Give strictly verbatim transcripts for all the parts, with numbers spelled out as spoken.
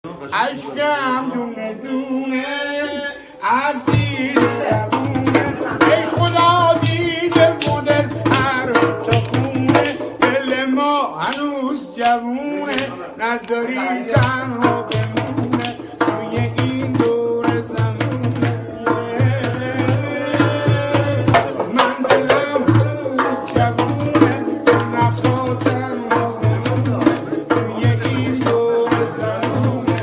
اشکم دونه دونه از زیر لبونه، ای خدا دیده مدل هر تا خونه، دل ما هنوز جوونه نذاری تنها بمونه توی این دور زمونه. من دلم هنوز جوونه نخواه تنها بمونه توی این دور زمونه.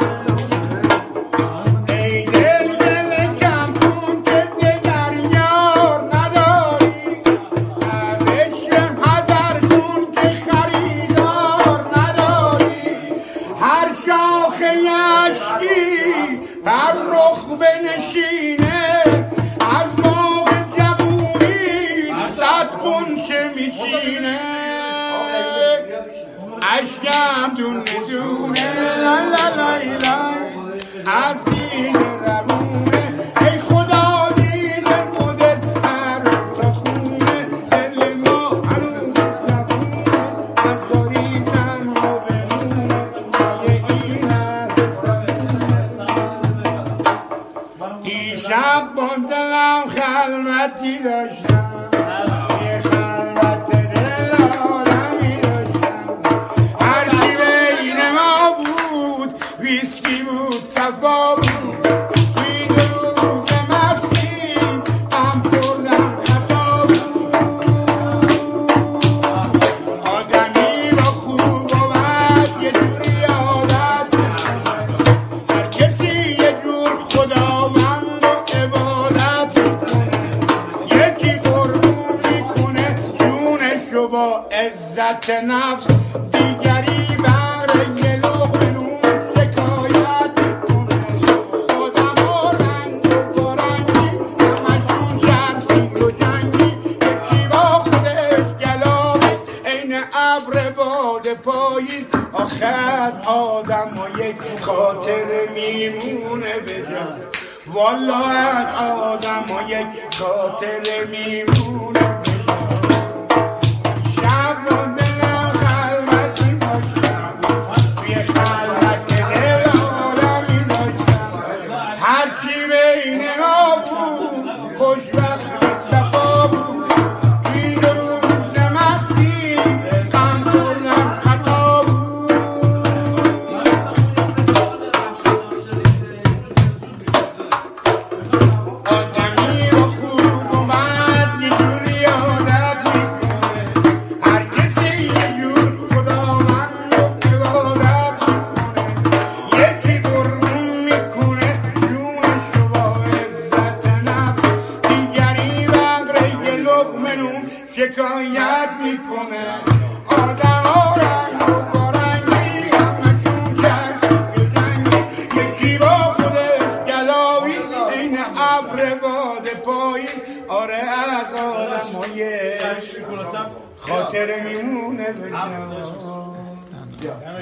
ای دل دل کم کن که دگر یار نداری، از عشقم حذر کن که خریدار نداری. هر شاخ یشکی بر رخ بنشینه، از باغ جوونی صد غنچه میچینه. اشکم دونه دونه لا لا لا لا از زیر لبونه، ای خدا دیده مدل هر تا خونه، دل ما هنوز جوونه نذاری تنها بمونه توی این عهد زمونه. دیشب با دلم خلوتی داشتم، یه خلوت دل آدمی داشتم. هرچی بین ما بود ویسکی بود صفا بود، توی دو روز مستی غم خوردم خطا بود. آدمی با خوب و بد یه جوری عادت میکنه، هر کسی یه جور خداوند و عبادت میکنه. یکی قربون میکنه جونشو با عزت نفس، دیگری بر یه لقمه نون شکایت میکنه. آدما رنگ و بارنگی همشون جرسی و جنگی، یکی با خودش گلاویز عین ابر باد پاییز. آخه از آدم و یک خاطر میمونه بجا، والا از آدم و یک خاطر میمونه. شب رو دلم خلوتی داشتم، توی خلوت دل آدمی داشتم. هرچی بین ما بود خوشبخت صفا بود، توی دو روز مستی غم خوردم خطا بود. آدمی با خوب و بد یه جوری عادت میکنه، هر کسی یه جور خداوند و عبادت میکنه. یکی قربون میکنه جونشو با عزت نفس، دیگری بغره یه لقمه نون شکایت میکنه. آدما رنگ و بارنگی همشون جرسی و جنگی، یکی با خودش گلاویز عین ابر باد پاییز. آره از آدم و یک خاطر میمونه بجا.